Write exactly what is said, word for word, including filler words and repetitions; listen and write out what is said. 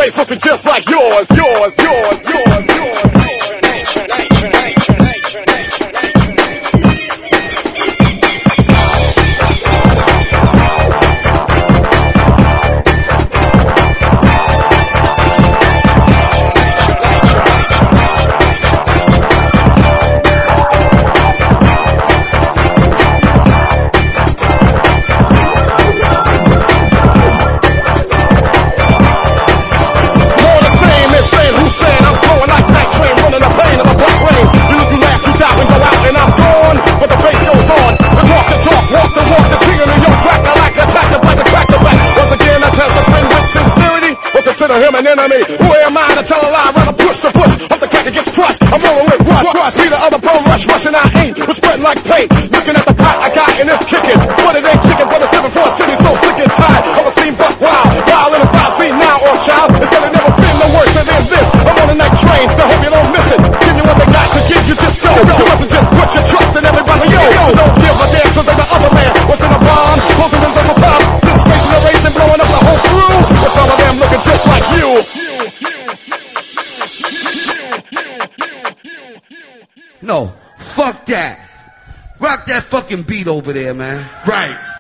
face looking just like yours, yours, yours, yours, yours. Him an enemy. Who am I to tell a lie? Rather push the push. Hope the cracker gets crushed. I'm rolling with rush, rush. See the other bone rush, rushing I ain't. We're spreading like paint. Looking at the pot I got and it's kicking. But it ain't chicken, but it's seven for a city so sick and tired of a scene but wild. Wild in a file scene now or child. It said it never been no worse than this. I'm on the night train. I hope you don't miss it. Give you what they got to give you, just go. You mustn't just put your trust in everybody. Yo, yo. Don't give a damn cause they're the other man. What's in a bomb? Closing in the top. Disgracing the race and blowing up the whole crew. With some of them looking just like you. No, fuck that. Rock that fucking beat over there, man. Right.